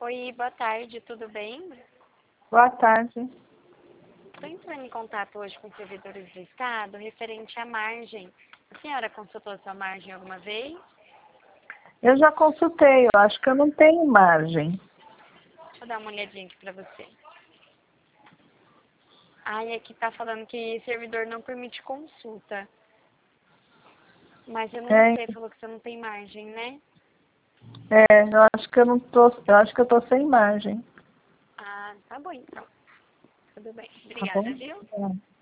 Oi, boa tarde, tudo bem? Boa tarde. Estou entrando em contato hoje com servidores do Estado referente à margem. A senhora consultou sua margem alguma vez? Eu já consultei, eu acho que eu não tenho margem. Deixa eu dar uma olhadinha aqui para você. Ai, aqui tá falando que servidor não permite consulta. Mas eu não sei, falou que você não tem margem, né? Eu acho que eu acho que eu tô sem margem. Ah, tá bom então. Tudo bem. Tá Obrigada, bom? viu? É.